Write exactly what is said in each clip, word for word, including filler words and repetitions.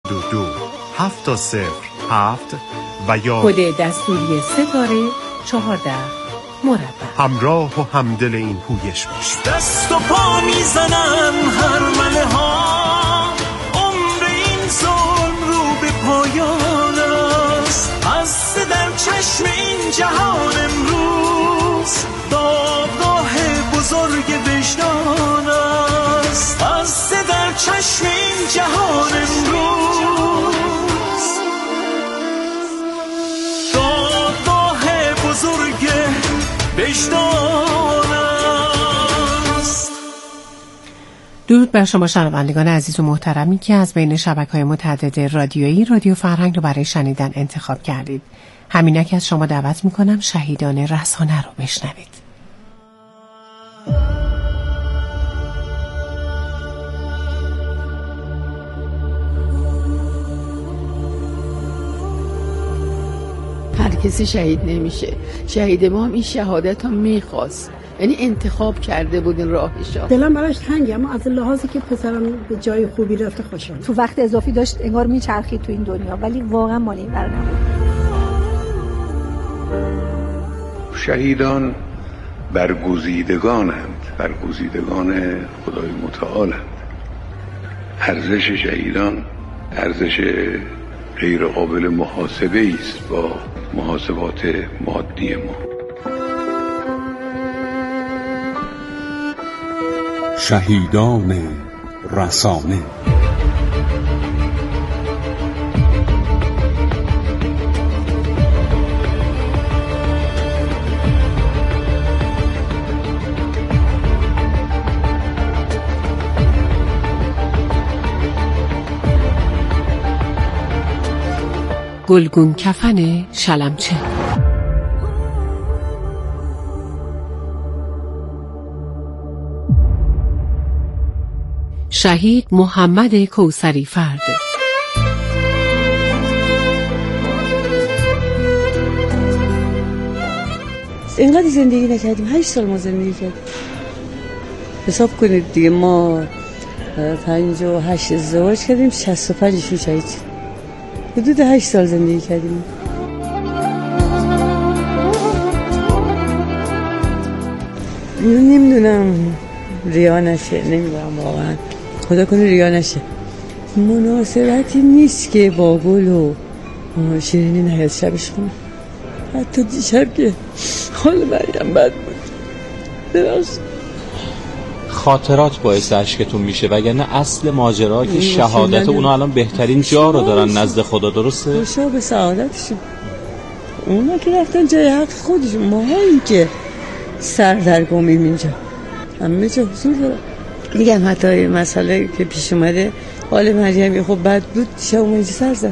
دو دو هفت تا صفر هفت و یا کد دستوری ستاره چهارده مربع. همراه و همدل این پویش باش. دست و پا میزنن هر مله ها، عمر این ظلم رو به پایان است. هسته در چشم این جهان امروز، دادگاه بزرگ وجدان است. هسته در چشم این جهان امروز، دادگاه بزرگ وجدان است. درود بر شما شنوندگان عزیز و محترمی که از بین شبکه‌های متعدد رادیویی رادیو فرهنگ رو برای شنیدن انتخاب کردید. همینک از شما دعوت میکنم شهیدان رسانه رو بشنوید. هر کسی شهید نمیشه. شهید ما هم این شهادت هم میخواست، یعنی انتخاب کرده بود این راهشو. دلم براش تنگه، اما از لحاظی که پسرم به جای خوبی رفته خوشم. تو وقت اضافی داشت انگار میچرخید تو این دنیا، ولی واقعا مال این بر نبود. شهیدان برگزیدگانند، برگزیدگان خدای متعالند. ارزش شهیدان ارزش غیر قابل محاسبه است با محاسبات مادی ما. شهیدان رسانه. گلگون کفن شلمچه. شهید محمد کوثری فرد. اینقدر زندگی نکردیم، هشت سال ما زندگی کردیم. حساب کنید دیگه، ما پنج و هشت ازدواج کردیم، شصت و پنجشون شهید شد. حدود هشت سال زندگی کردیم. نمیدونم ریا نشه، نمیدونم واقعا، خدا کنه ریا نشه. مناسبتی نیست که با گل و شیرینی نیاد شبش خونه. حتی دیشب که حال مریم بد بود. درست خاطرات باعث عشقتون میشه، وگرنه اصل ماجرا که شهادت اونا الان بهترین جا رو دارن نزد خدا. درسته؟ خوشا به سعادتشون. اونا که رفتن جای حق خودشون، ما هاییم که سردرگمیم اینجا. همه جا حضور دارن. میگم حتی مسئله که پیش اومده، حال مریم خب بد بود، شب اونجا سر زد.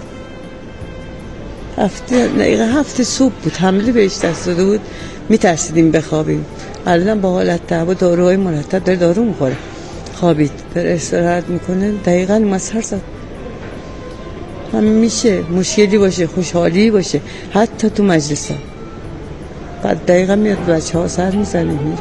هفته دقیقه هفته صبح بود، حمله بهش دست داده بود، میترسیدیم بخوابیم. الان با حالت تعب و داروهای مرتب داره دارو میخوره. خوابید، داره استراحت میکنه، دقیقاً اومد سر زد. هم میشه مشکلی باشه، خوشحالی باشه، حتی تو مجلس ها بعد دقیقاً میاد بچه ها سر میزنه میره.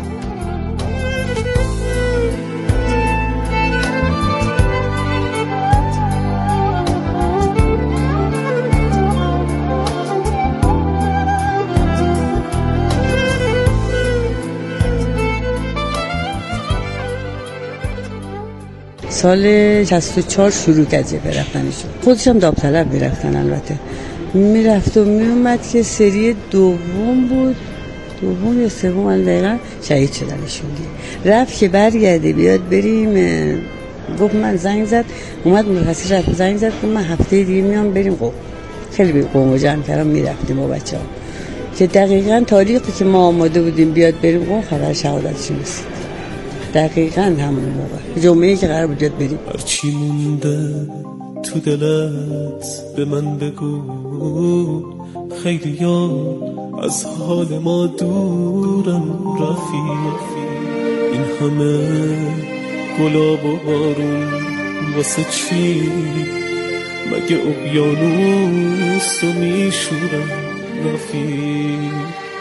سال شصت و چهار شروع کرد برفتنشون. خودش هم داوطلب میرفتن، البته میرفت و میومد که سری دوم بود، دوم یا سوم دقیقا شهید شدنشون. رفت که برگرده بیاد بریم، گفت من زنگ زد اومد مرخصی رفت، زنگ زد که من هفته دیگه میام بریم قم. خیلی قم جمع کردم میرفتیم با بچه ها که دقیقا تاریخی که ما آماده بودیم بیاد بریم قم خبر شهادتشون رسید. دقیقاً همون موقع جمعه‌ای که قرار بود بیاد بریم. هرچی مونده تو دلت به من بگو، خیلی ها از حال ما دورن رفیق. این همه گلاب و بارون واسه چی؟ مگه اقیانوس رو میشورن رفیق.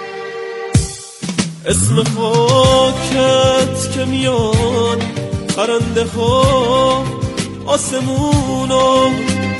اسم خاکت که میاد پرنده ها آسمونو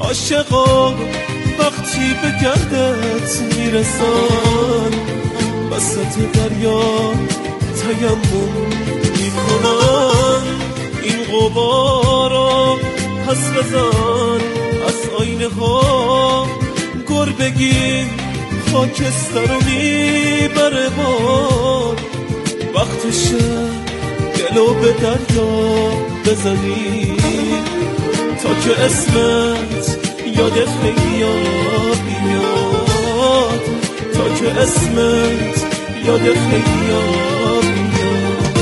عاشقا وقتی به گردت میرسن وسط دریا تیمم میکنن این غبارا پس بزن از آینه ها گر بگیر خاکستر رو میبره بار وقتشه دلو به دریا بزنی تا که اسمت یادت بیاد بیاد تا که اسمت یادت بیاد بیاد.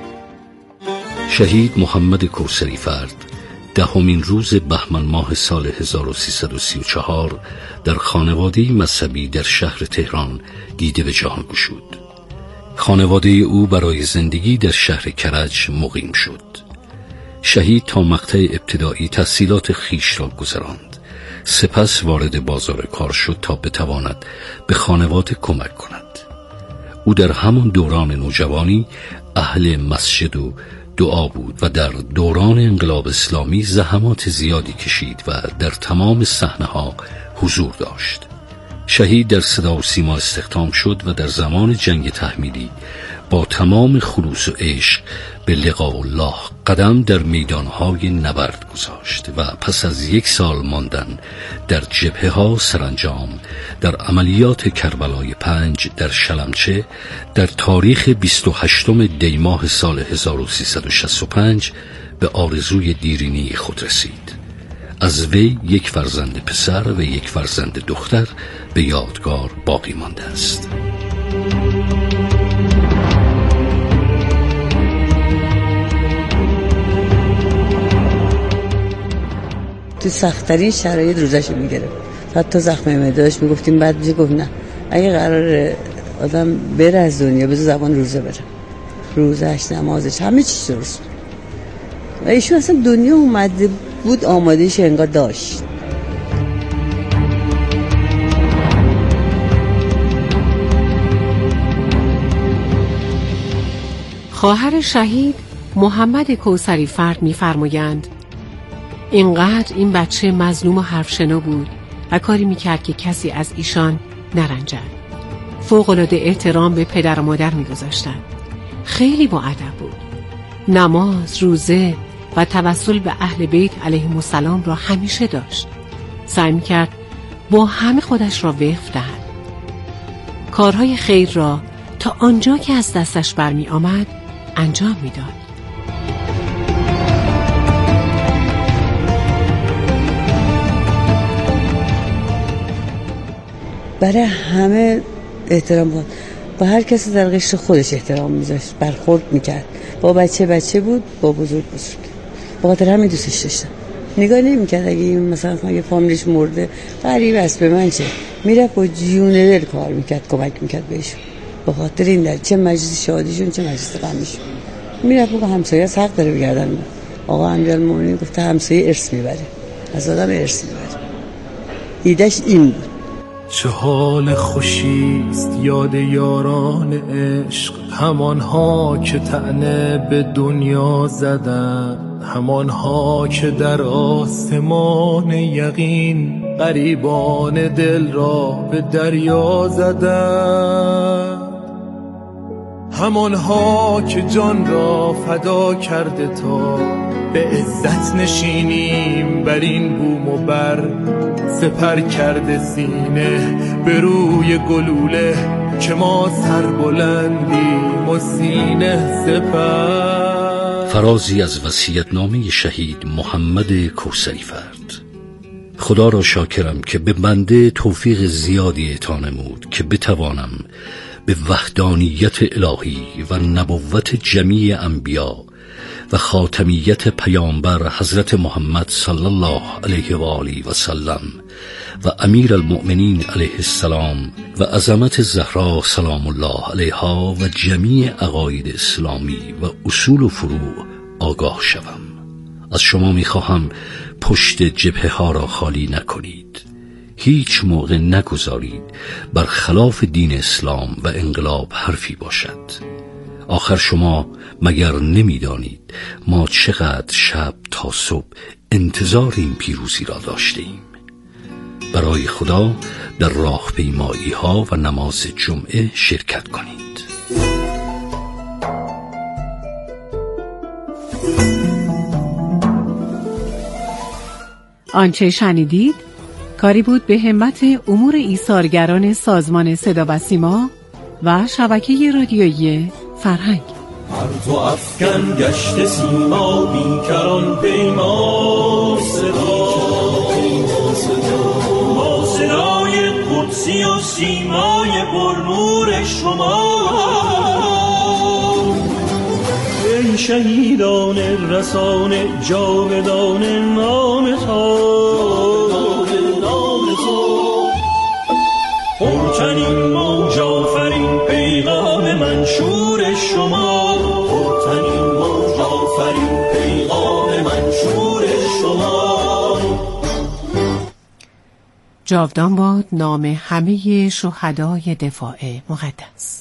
شهید محمد کوثری فرد دهمین روز بهمن ماه سال هزار و سیصد و سی و چهار در خانواده مذهبی در شهر تهران دیده به جهان گشود. خانواده او برای زندگی در شهر کرج مقیم شد. شهید تا مقطع ابتدایی تحصیلات خیش را گذراند، سپس وارد بازار کار شد تا بتواند به خانواده کمک کند. او در همان دوران نوجوانی اهل مسجد و دعا بود و در دوران انقلاب اسلامی زحمات زیادی کشید و در تمام صحنه‌ها حضور داشت. شهید در صدا و سیما استخدام شد و در زمان جنگ تحمیلی با تمام خلوص و عشق به لقاء الله قدم در میدانهای نبرد گذاشت و پس از یک سال ماندن در جبهه ها سرانجام در عملیات کربلای پنج در شلمچه در تاریخ بیست و هشتم دی ماه سال هزار و سیصد و شصت و پنج به آرزوی دیرینه خود رسید. از وی یک فرزند پسر و یک فرزند دختر به یادگار باقی مانده است. تو سخت‌ترین شرایط روزش رو میگرفت. حتی زخم معده‌اش میگفتیم بعد میگه گفت نه اگه قرار آدم بره از دنیا بذار زبان روزه بره. روزش، نمازش، همه چیز درست. و ایشون اصلا دنیا اومده بود آمادهش انگار داشت. خواهر شهید محمد کوثری فرد می‌فرمایند اینقدر این بچه مظلوم و حرفشنو بود و کاری میکرد که کسی از ایشان نرنجد. فوق‌العاده احترام به پدر و مادر میگذاشتند. خیلی با ادب بود. نماز، روزه و توسل به اهل بیت علیهم السلام را همیشه داشت. سعی میکرد با همه خودش را وقف دهد. کارهای خیر را تا آنجا که از دستش برمی آمد انجام میداد. برای همه احترام بود. با هر کسی در قشر خودش احترام میذاشت، برخورد میکرد. با بچه بچه بود، با بزرگ بزرگ. با خاطر همین دوستش داشتم. نگاه نمیکرد اگه مثلا اگه فامیلش مرده غریب است به من چه، میره با جون دل کار میکرد، کمک میکرد بهشون. به خاطر این در چه مجلس شادیشون چه مجلس غمشون میره بگه همسایه حق داره بگردن. آقا امیرالمومنین گفته همسایه ارث میبره، از آدم ارث میبره. ایدهش این بود. چه حال خوشیست یاد یاران عشق، همانها که طعنه به دنیا زدن، همانها که در آسمان یقین غریبان دل را به دریا زدن، همانها که جان را فدا کرده تا به عزت نشینیم بر این بوم و بر، سپر کرده سینه به روی گلوله که ما سربلندیم و سینه سپر. فرازی از وصیت‌نامه شهید محمد کوثری فرد. خدا را شاکرم که به بنده توفیق زیادی عطا نمود که بتوانم به وحدانیت الهی و نبوت جمیع انبیا و خاتمیت پیامبر حضرت محمد صلی الله علیه و آله و سلم و امیر المؤمنین علیه السلام و عظمت زهرا سلام الله علیها و جمیع عقاید اسلامی و اصول و فروع آگاه شوم. از شما میخواهم پشت جبهه ها را خالی نکنید. هیچ موقع نگذارید بر خلاف دین اسلام و انقلاب حرفی باشد. آخر شما مگر نمیدانید ما چقدر شب تا صبح انتظار این پیروزی را داشته ایم؟ برای خدا در راهپیمایی ها و نماز جمعه شرکت کنید. آنچه شنیدید کاری بود به همت امور ایثارگران سازمان صدا و سیما و شبکه رادیویی فرهنگ. هر تو افکن گشت سیما بیکران پیما صدا با صدای قدسی و سیمای پرنور شما. ای شهیدان رسانه جاودان نام تو، پرچنین موج آفرین پیغام منشور شما، پرچنین موج آفرین پیغام منشور شما. جاودان باد نام همه شهدای دفاع مقدس.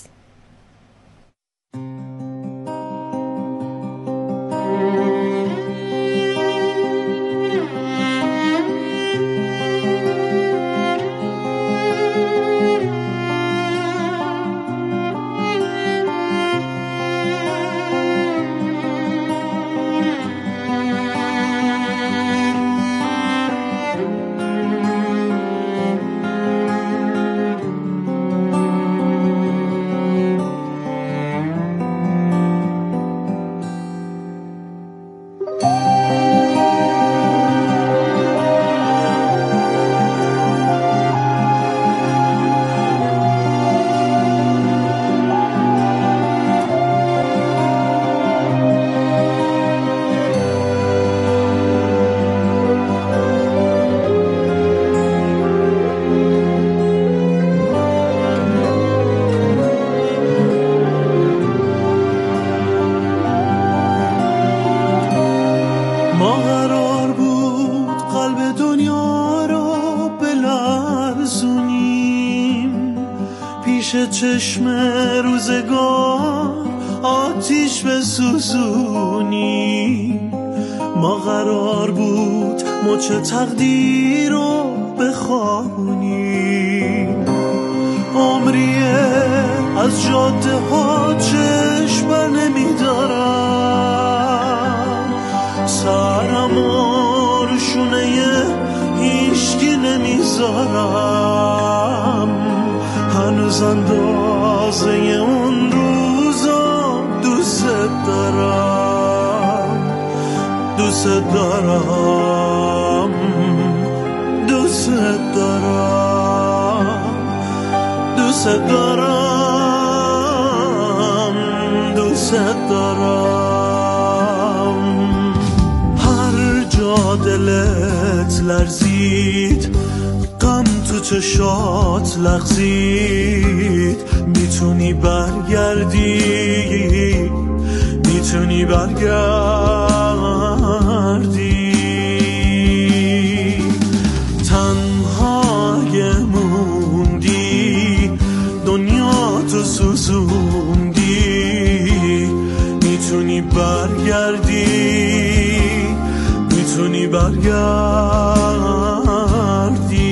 چشم روزگار آتیش بسوزونیم، ما قرار بود مچ تقدیر رو بخوابونیم. عمریه از جاده ها چشم بر نمیدارم، سرم و روشونه هیچکی نمیذارم. هنوز اندازه اون روزا دوست دارم، دوست دارم، دوست دارم، دوست دارم، دوست دارم. هر جا دلت لرزید، غم تو چشات لغزید، میتونی برگردی، میتونی برگردی. تنهای موندی، دنیا تو سوزوندی، میتونی برگردی، میتونی برگردی.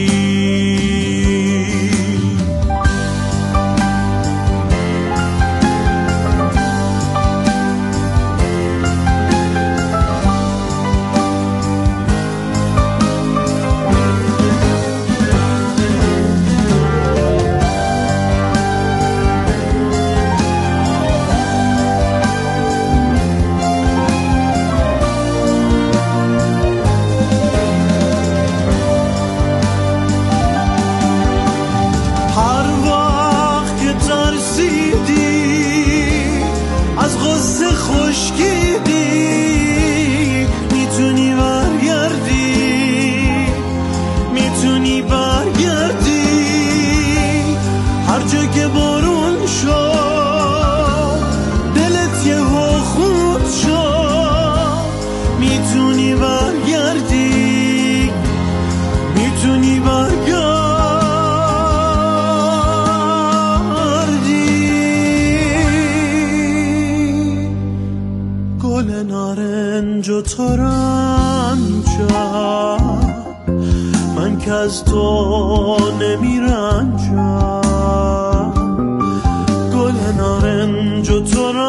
که از تو نمی رنجم، گل نارنج و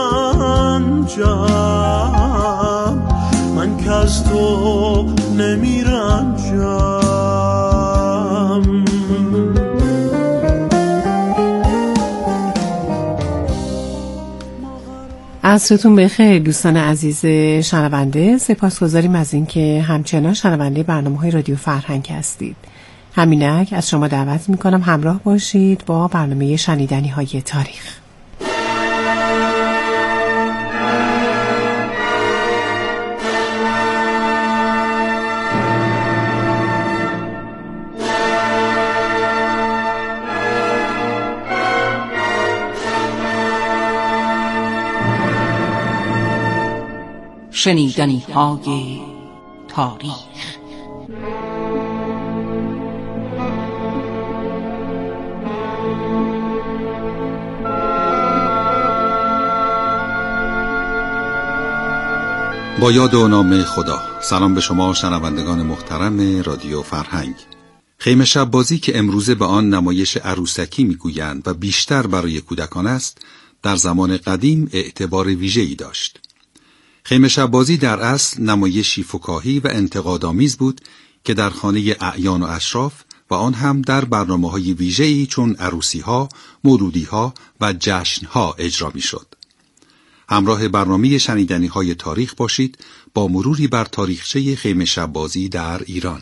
ترنجم، من که از تو نمی رنجم. عصرتون بخیر دوستان عزیز شنونده، سپاسگزاریم از اینکه همچنان شنونده برنامه‌های رادیو فرهنگ هستید. همینک از شما دعوت میکنم همراه باشید با برنامه شنیدنی های تاریخ. شنیدنی های تاریخ. با یاد و نام خدا. سلام به شما شنوندگان محترم رادیو فرهنگ. خیمه شب بازی که امروزه به آن نمایش عروسکی میگویند و بیشتر برای کودکان است، در زمان قدیم اعتبار ویژه‌ای داشت. خیمه شب بازی در اصل نمایشی فکاهی و انتقادآمیز بود که در خانه اعیان و اشراف و آن هم در برنامه‌های ویژه‌ای چون عروسی‌ها، مولودی‌ها و جشن‌ها اجرا می‌شد. همراه برنامه شنیدنی‌های تاریخ باشید با مروری بر تاریخچه خیمه شب بازی در ایران.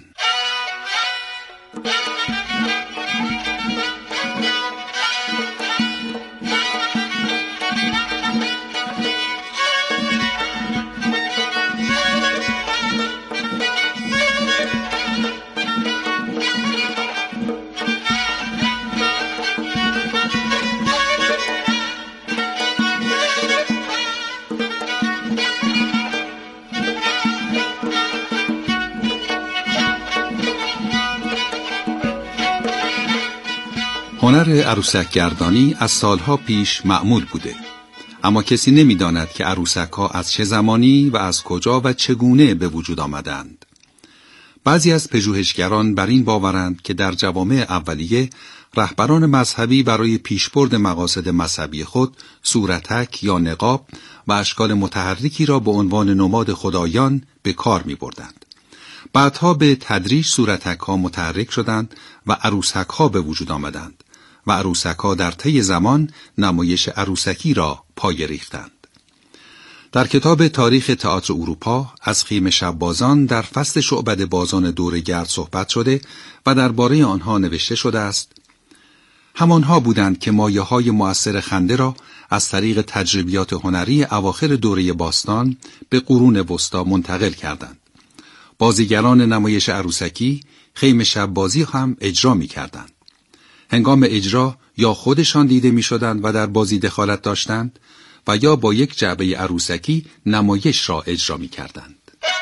هنر عروسک گردانی از سالها پیش معمول بوده، اما کسی نمی‌داند که عروسک‌ها از چه زمانی و از کجا و چگونه به وجود آمدند. بعضی از پژوهشگران بر این باورند که در جوامع اولیه رهبران مذهبی برای پیشبرد مقاصد مذهبی خود صورتک یا نقاب و اشکال متحرکی را به عنوان نماد خدایان به کار می‌بردند. بعدها به تدریج صورتک‌ها متحرک شدند و عروسک‌ها به وجود آمدند و عروسک‌ها در طی زمان نمایش عروسکی را پای ریختند. در کتاب تاریخ تئاتر اروپا از خیمه شب بازان در فصل شعبده بازان دور گرد صحبت شده و درباره آنها نوشته شده است: همانها بودند که مایه‌های مؤثر خنده را از طریق تجربیات هنری اواخر دوره باستان به قرون وسطا منتقل کردند. بازیگران نمایش عروسکی خیمه شب بازی هم اجرا می کردند. هنگام اجرا یا خودشان دیده می شدند و در بازی دخالت داشتند و یا با یک جعبه عروسکی نمایش را اجرا می کردند.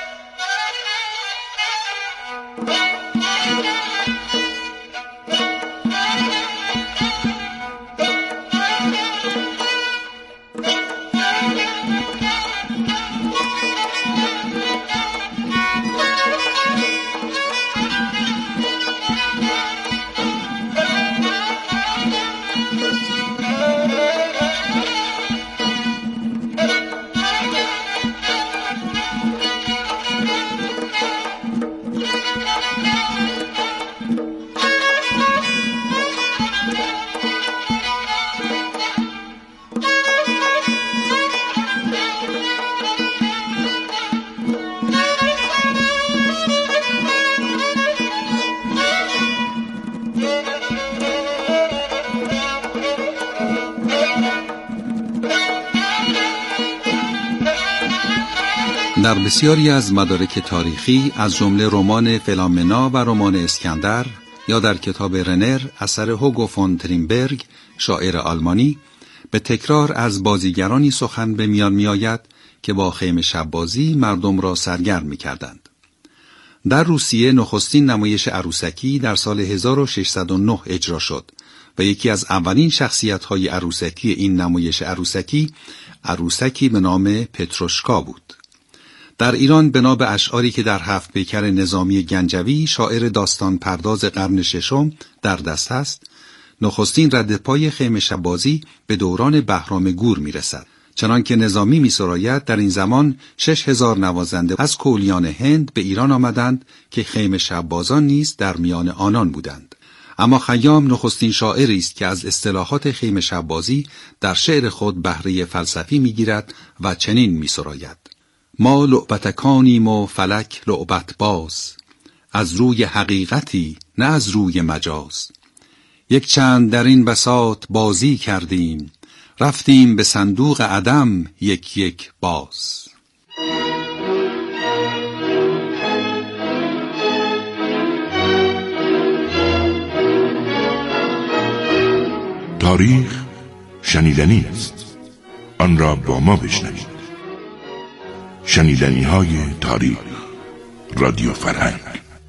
در بسیاری از مدارک تاریخی از جمله رمان فلامنا و رمان اسکندر یا در کتاب رنر اثر هوگو فون ترینبرگ شاعر آلمانی به تکرار از بازیگرانی سخن به میان می آید که با خیمه شب بازی مردم را سرگرم می کردند. در روسیه نخستین نمایش عروسکی در سال هزار و ششصد و نه اجرا شد و یکی از اولین شخصیت‌های عروسکی این نمایش عروسکی عروسکی به نام پتروشکا بود. در ایران بنا به اشعاری که در هفت پیکر نظامی گنجوی شاعر داستان پرداز قرن ششم در دست است، نخستین رد پای خیمه شب بازی به دوران بهرام گور می رسد. چنان که نظامی می سراید در این زمان شش هزار نوازنده از کولیان هند به ایران آمدند که خیمه شب بازان نیز در میان آنان بودند. اما خیام نخستین شاعری است که از اصطلاحات خیمه شب بازی در شعر خود بهره فلسفی می گیرد و چنین می سراید: ما لعبتکانیم و فلک لعبت باز، از روی حقیقتی نه از روی مجاز. یک چند در این بساط بازی کردیم، رفتیم به صندوق عدم یک یک باز. تاریخ شنیدنی است، آن را با ما بشنوید. شنیدنی های تاریخ، رادیو فرهنگ.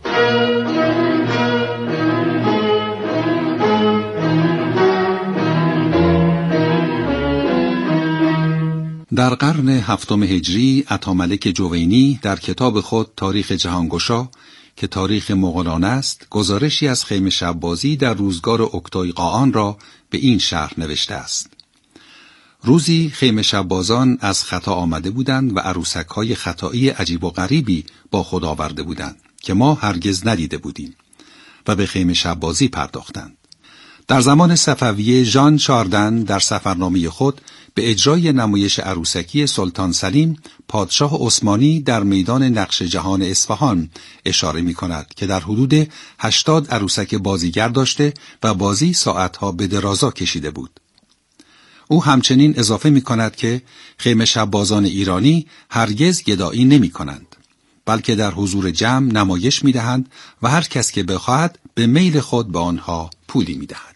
در قرن هفتم هجری عطاملک جوینی در کتاب خود تاریخ جهانگشا که تاریخ مغولان است، گزارشی از خیمه شب بازی در روزگار اکتای قاآن را به این شرح نوشته است: روزی خیمه شب بازان از خطا آمده بودند و عروسک‌های خطایی عجیب و غریبی با خود آورده بودند که ما هرگز ندیده بودیم و به خیمه شب بازی پرداختند. در زمان صفویه ژان شاردن در سفرنامه خود به اجرای نمایش عروسکی سلطان سلیم پادشاه عثمانی در میدان نقش جهان اصفهان اشاره می کند که در حدود هشتاد عروسک بازیگر داشته و بازی ساعتها به درازا کشیده بود. او همچنین اضافه می کند که خیمه شب بازان ایرانی هرگز گدایی نمی کنند، بلکه در حضور جمع نمایش می دهند و هر کس که بخواهد به میل خود به آنها پولی می دهد.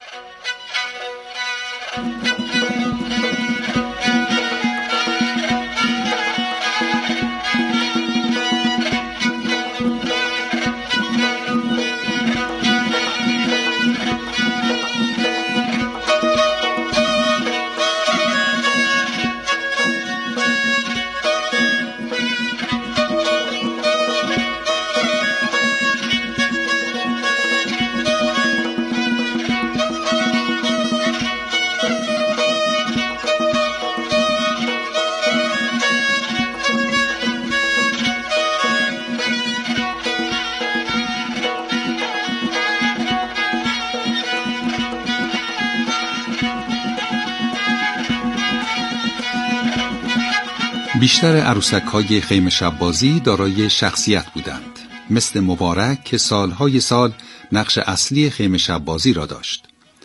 بیشتر عروسک‌های خیمه شب بازی دارای شخصیت بودند، مثل مبارک که سالهای سال نقش اصلی خیمه شب بازی را داشت.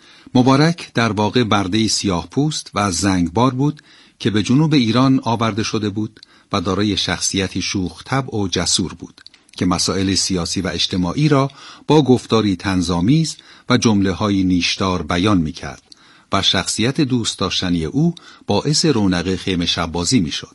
مبارک در واقع برده سیاه پوست و از زنگبار بود که به جنوب ایران آورده شده بود و دارای شخصیتی شوخ طبع و جسور بود که مسائل سیاسی و اجتماعی را با گفتاری طنزآمیز و جمله‌های نیشدار بیان می‌کرد و شخصیت دوست داشتنی او باعث رونق خیمه شب بازی می‌شد.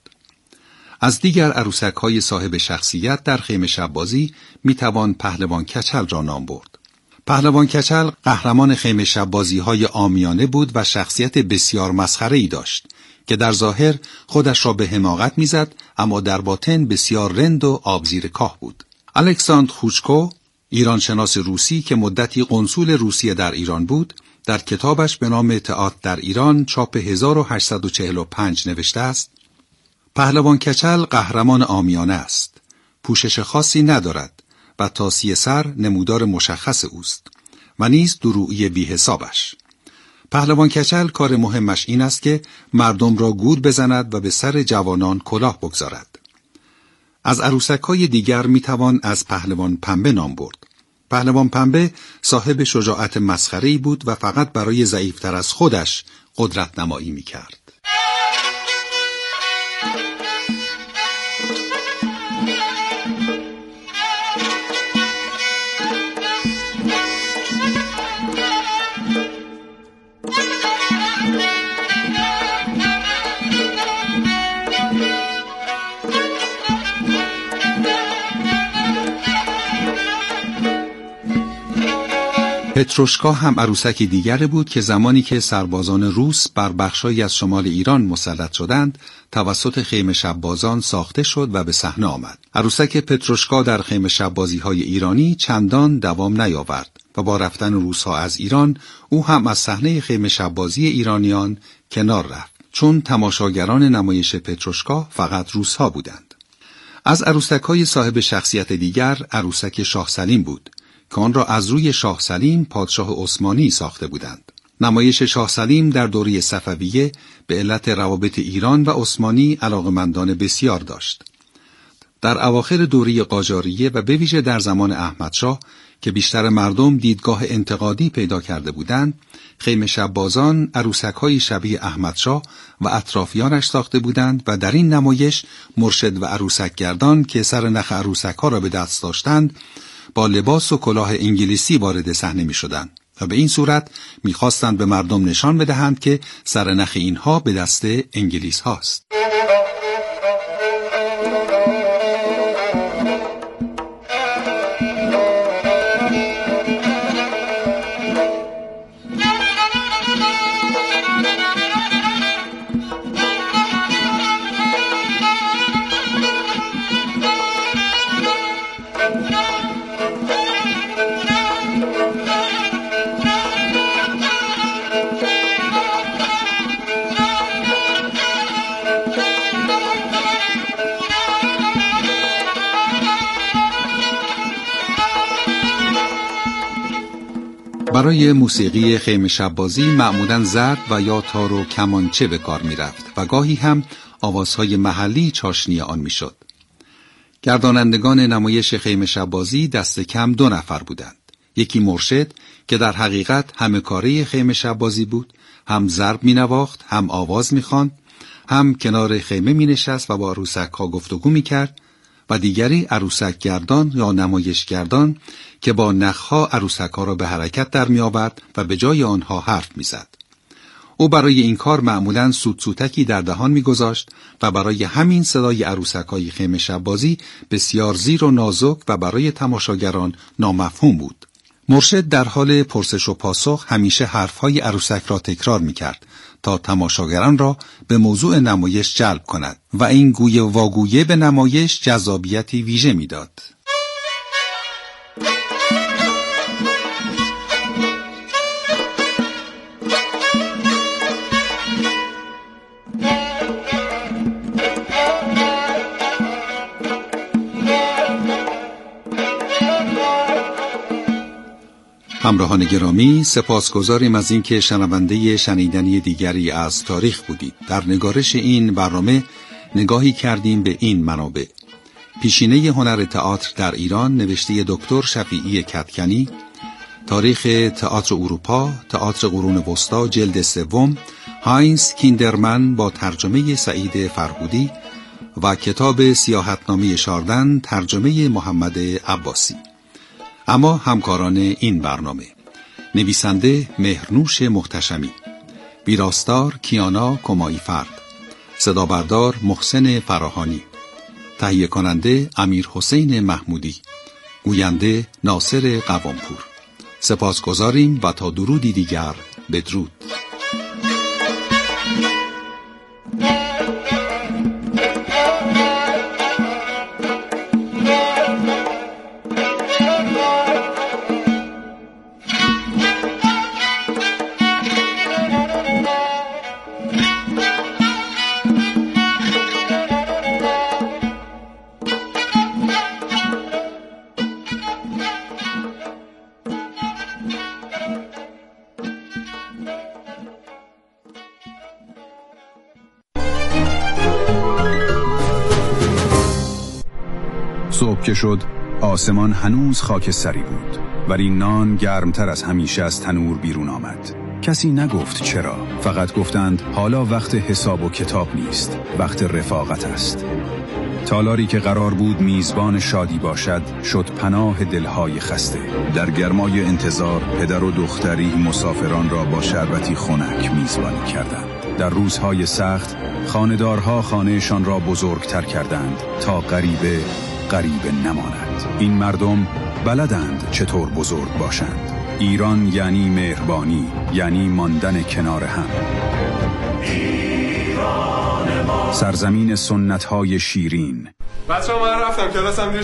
از دیگر عروسک‌های صاحب شخصیت در خیمه شب بازی میتوان پهلوان کچل را نام برد. پهلوان کچل قهرمان خیمه شب بازی‌های عامیانه بود و شخصیت بسیار مسخره‌ای داشت که در ظاهر خودش را به حماقت میزد، اما در باطن بسیار رند و آبزیر کاه بود. الکساندر خوچکو، ایرانشناس روسی که مدتی قنصول روسیه در ایران بود، در کتابش به نام تئاتر در ایران چاپ هزار و هشتصد و چهل و پنج نوشته است: پهلوان کچل قهرمان عامیانه است، پوشش خاصی ندارد و تاسی سر نمودار مشخص اوست و نیز درویی بی حسابش. پهلوان کچل کار مهمش این است که مردم را گول بزند و به سر جوانان کلاه بگذارد. از عروسک‌های دیگر میتوان از پهلوان پنبه نام برد. پهلوان پنبه صاحب شجاعت مسخره‌ای بود و فقط برای ضعیف‌تر از خودش قدرت نمایی میکرد. پتروشکا هم عروسکی دیگر بود که زمانی که سربازان روس بر بخشایی از شمال ایران مسلط شدند توسط خیمه شبازان ساخته شد و به صحنه آمد. عروسک پتروشکا در خیمه شبازی‌های ایرانی چندان دوام نیاورد و با رفتن روس‌ها از ایران او هم از صحنه خیمه شبازی ایرانیان کنار رفت، چون تماشاگران نمایش پتروشکا فقط روس‌ها بودند. از عروسک‌های صاحب شخصیت دیگر عروسک شاه سلیم بود که آن را از روی شاه سلیم پادشاه عثمانی ساخته بودند. نمایش شاه سلیم در دوره صفویه به علت روابط ایران و عثمانی علاقمندان بسیار داشت. در اواخر دوره قاجاریه و به ویژه در زمان احمدشاه که بیشتر مردم دیدگاه انتقادی پیدا کرده بودند، خیمه شبازان عروسک‌های شبیه احمدشاه و اطرافیانش ساخته بودند و در این نمایش مرشد و عروسکگردان که سر نخ عروسک‌ها را به دست داشتند با لباس و کلاه انگلیسی وارد صحنه می‌شدند و به این صورت می‌خواستند به مردم نشان بدهند که سر نخ اینها به دست انگلیس هاست. برای موسیقی خیمه شبازی معمولاً ضرب و یا تار و کمانچه به کار می رفت و گاهی هم آوازهای محلی چاشنی آن می شد. گردانندگان نمایش خیمه شبازی دست کم دو نفر بودند. یکی مرشد که در حقیقت همه کاره خیمه شبازی بود، هم ضرب می نواخت، هم آواز می خواند، هم کنار خیمه می نشست و با عروسک ها گفتگو می کرد، و دیگری عروسک گردان یا نمایش گردان که با نخها عروسک ها را به حرکت در می آورد و به جای آنها حرف می زد. او برای این کار معمولاً سوت سوتکی در دهان می گذاشت و برای همین صدای عروسک های خیمه شبازی بسیار زیر و نازک و برای تماشاگران نامفهوم بود. مرشد در حال پرسش و پاسخ همیشه حرفهای عروسک را تکرار می کرد تا تماشاگران را به موضوع نمایش جلب کند و این گوی واگویه به نمایش جذابیتی ویژه می داد. همراهان گرامی، سپاسگزاریم از اینکه شنونده شنیدنی دیگری از تاریخ بودید. در نگارش این برنامه نگاهی کردیم به این منابع: پیشینه هنر تئاتر در ایران نوشته دکتر شفیعی کدکنی، تاریخ تئاتر اروپا، تئاتر قرون وسطی جلد سوم، هاینز کیندرمن با ترجمه سعید فرهودی و کتاب سیاحتنامه شاردن ترجمه محمد عباسی. اما همکاران این برنامه: نویسنده مهرنوش محتشمی، ویراستار کیانا کمایی فرد، صدا بردار محسن فراهانی، تهیه کننده امیر حسین محمودی، گوینده ناصر قوامپور. سپاسگزاریم و تا درودی دیگر بدرود. صبح که شد آسمان هنوز خاکستری بود، ولی نان گرمتر از همیشه از تنور بیرون آمد. کسی نگفت چرا، فقط گفتند حالا وقت حساب و کتاب نیست، وقت رفاقت است. تالاری که قرار بود میزبان شادی باشد شد پناه دلهای خسته. در گرمای انتظار پدر و دختری مسافران را با شربتی خنک میزبانی کردند. در روزهای سخت خانه‌دارها خانهشان را بزرگتر کردند تا غریبه غریبه نماند. این مردم بلدند چطور بزرگ باشند. ایران یعنی مهربانی، یعنی ماندن کنار هم. سرزمین سنت‌های شیرین. بچه‌ها من رفتم کلاسم دیر